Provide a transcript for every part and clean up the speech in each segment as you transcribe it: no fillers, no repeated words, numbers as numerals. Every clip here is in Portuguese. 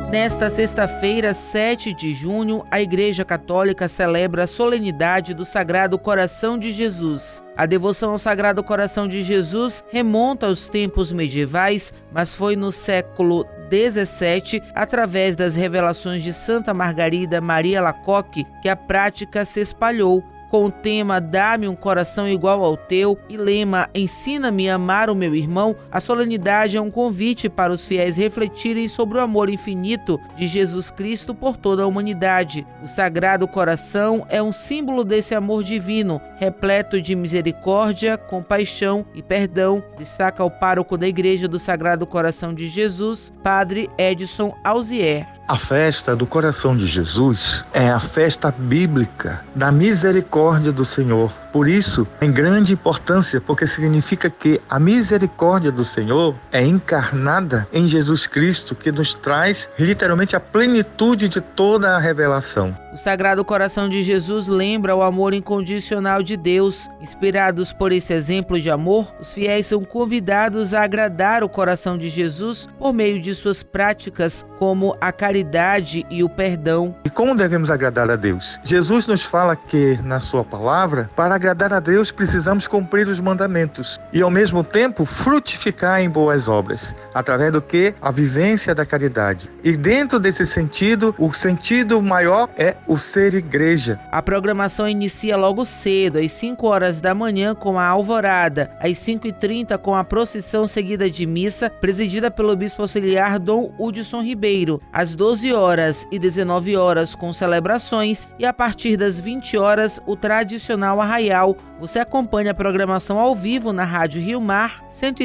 Nesta sexta-feira, 7 de junho, a Igreja Católica celebra a solenidade do Sagrado Coração de Jesus. A devoção ao Sagrado Coração de Jesus remonta aos tempos medievais, mas foi no século XVII, através das revelações de Santa Margarida Maria Alacoque, que a prática se espalhou. Com o tema Dá-me um coração igual ao teu e lema Ensina-me a amar o meu irmão, a solenidade é um convite para os fiéis refletirem sobre o amor infinito de Jesus Cristo por toda a humanidade. O Sagrado Coração é um símbolo desse amor divino, repleto de misericórdia, compaixão e perdão, destaca o pároco da Igreja do Sagrado Coração de Jesus, Padre Edson Alzier. A festa do Coração de Jesus é a festa bíblica da misericórdia do Senhor. Por isso, tem grande importância, porque significa que a misericórdia do Senhor é encarnada em Jesus Cristo, que nos traz literalmente a plenitude de toda a revelação. O Sagrado Coração de Jesus lembra o amor incondicional de Deus. Inspirados por esse exemplo de amor, os fiéis são convidados a agradar o coração de Jesus por meio de suas práticas, como a caridade e o perdão. E como devemos agradar a Deus? Jesus nos fala que, na sua palavra, para agradar a Deus precisamos cumprir os mandamentos e, ao mesmo tempo, frutificar em boas obras, através do que? A vivência da caridade. E dentro desse sentido, o sentido maior é o ser igreja. A programação inicia logo cedo, às 5 horas da manhã, com a alvorada, às 5h30 com a procissão seguida de missa, presidida pelo bispo auxiliar Dom Hudson Ribeiro, às 12 horas e 19 horas com celebrações e a partir das 20 horas o tradicional arraial. Você acompanha a programação ao vivo na Rádio Rio Mar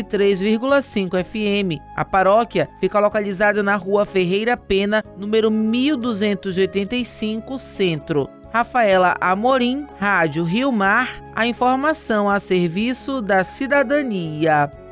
103,5 FM. A paróquia fica localizada na Rua Ferreira Pena, número 1285, Centro. Rafaela Amorim, Rádio Rio Mar, a informação a serviço da cidadania.